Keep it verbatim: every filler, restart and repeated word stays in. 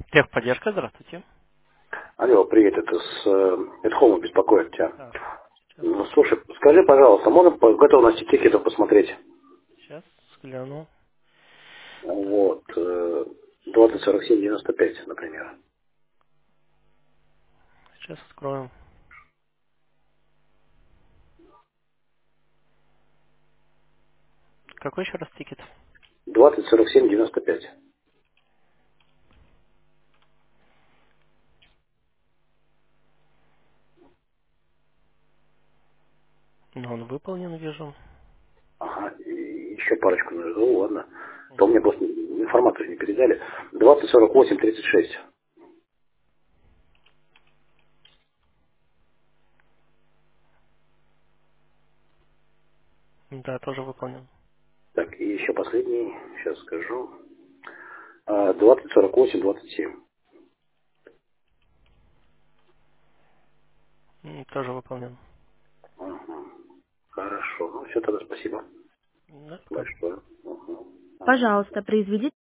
Техподдержка, здравствуйте. Алло, привет, это с э, Эдхома беспокоит тебя. Так, сейчас, Ну, слушай, скажи, пожалуйста, можно по готовности тикетов посмотреть? сейчас взгляну. Так, Вот, э, двадцать сорок семь девяносто пять, например. сейчас откроем. Какой еще раз тикет? двадцать сорок семь девяносто пять. Ну, он выполнен, вижу. Ага, и еще парочку назову, ладно. То мне просто информацию не передали. двадцать сорок восемь тридцать шесть. Да, тоже выполнен. Так, и еще последний, сейчас скажу. А, двадцать сорок восемь двадцать семь. М, Тоже выполнен. Ага. Хорошо, ну все, тогда спасибо Да, пока. большое. Ага. Ага. Пожалуйста, произведите